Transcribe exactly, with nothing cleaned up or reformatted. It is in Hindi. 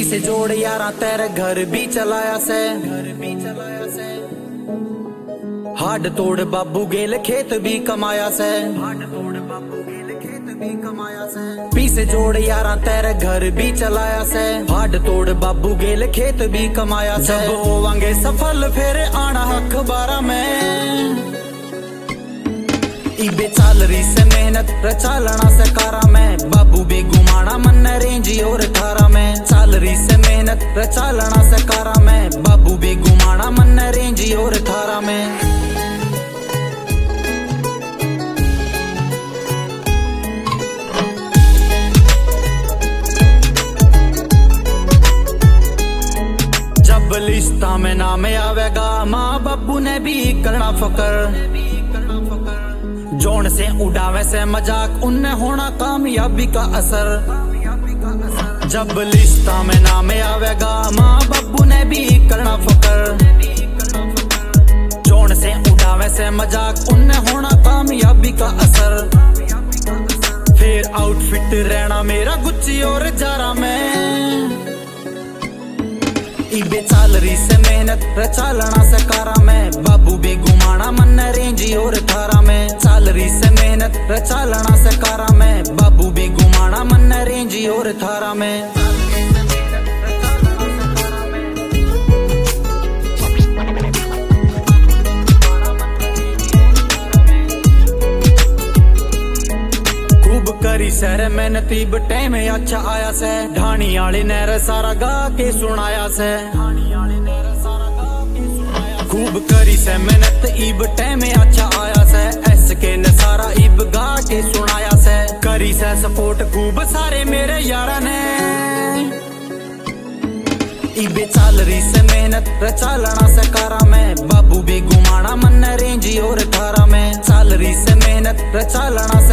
पीछे जोड़ यारा तेरे घर भी चलाया से, घर भी चलाया से। हाड तोड़ बाबू गेल खेत भी कमाया से, हाड तोड़ बाबू गेल खेत भी कमाया से। पीछे जोड़ यारा तेरे घर भी चलाया से, हाड तोड़ बाबू गेल खेत भी कमाया से। जब होवांगे सफल फिर आना अखबारा में, इबे चाल रही से मेहनत रचालना से कारा में। बाबू भी घुमाना मन रेंजी और थारा में, चाल रही से मेहनत रचालना से कारा में। बाबू भी घुमाना मन रेंजी और थारा में। जब लिस्टा में नाम आवेगा माँ बाबू ने भी करना फकर, जोन से उड़ावे से मजाक उन्हें होना कामयाबी का असर। जब लिस्टा में नाम आवेगा माँ बाबू ने भी करना फकर, जोन से उड़ावे से मजाक उन्हें होना कामयाबी का असर। फिर आउटफिट रहना मेरा गुच्ची और जारा में, इबे चाल रही से मेहनत रचालना से कारा में। बाबू भी घुमाना मन रेंजी और थारा में, चाल रही से मेहनत रचालना से कारा में। बाबू भी घुमाना मन रेंजी और थारा में। खूब करी सर मेहनती बटे में अच्छा आया से, ढाणी आली ने सारा गा के सुनाया से। खूब करी से मेहनत इब टाइम में अच्छा आया से, एस के ने सारा इब गा के सुनाया से। करी से सपोर्ट खूब सारे मेरे यारा ने, इबे चाल रही से मेहनत रचालना से कारा में। बाबू भी घुमाना मन रेंजी और थारा में, चाल रही से मेहनत रचालना